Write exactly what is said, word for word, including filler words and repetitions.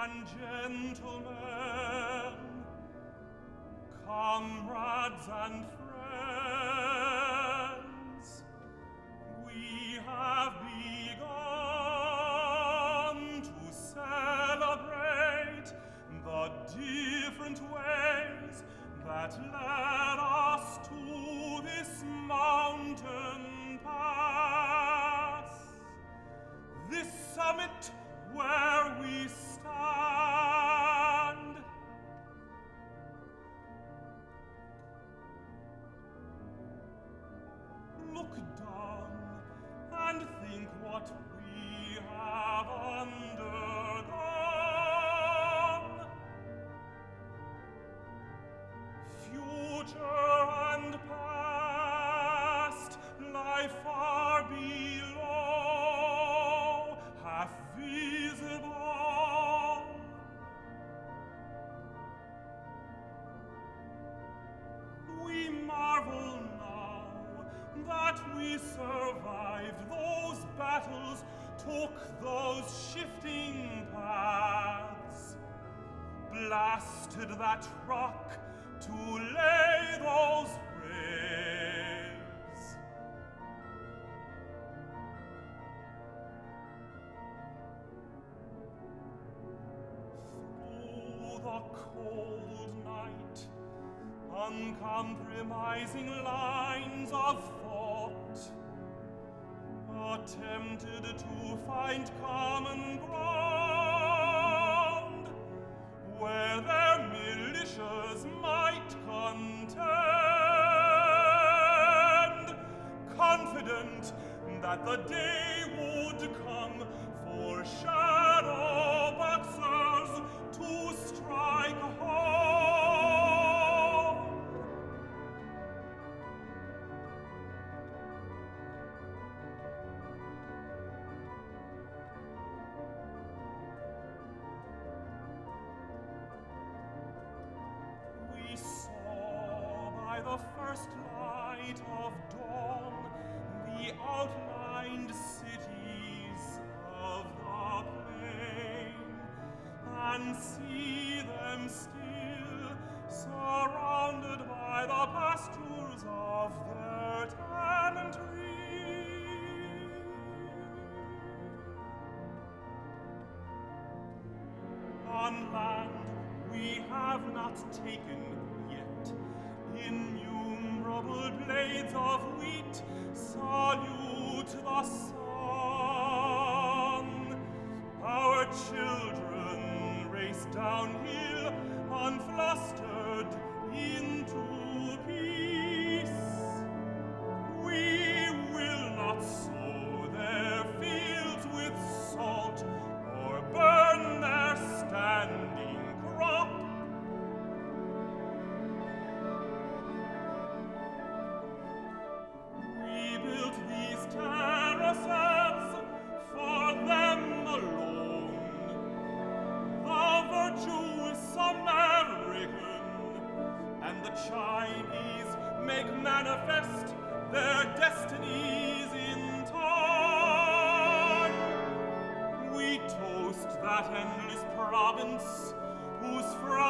and gentlemen, comrades and friends, we have begun to celebrate the different ways that led us to this mountain pass, this summit where we stand. Look down and think what we have undergone. Future and past lie far below, half visible. We marvel now that we survived those battles, took those shifting paths, blasted that rock to lay those rays. Through the cold night, uncompromising lines of thought attempted to find common ground where their militias might contend, confident that the day would come for shadow boxers to strike home. We saw by the first light of dawn the outlined cities of the plain, and see them still surrounded by the pastures of their tenantry. On land we have not taken yet innumerable blades of wheat salute the sun. Our children race downhill unflustered into peace. We will not sow their fields with salt or burn their standing crop. We built these terraces for them alone. The virtuous American and the Chinese make manifest their destinies in time. We toast that endless province whose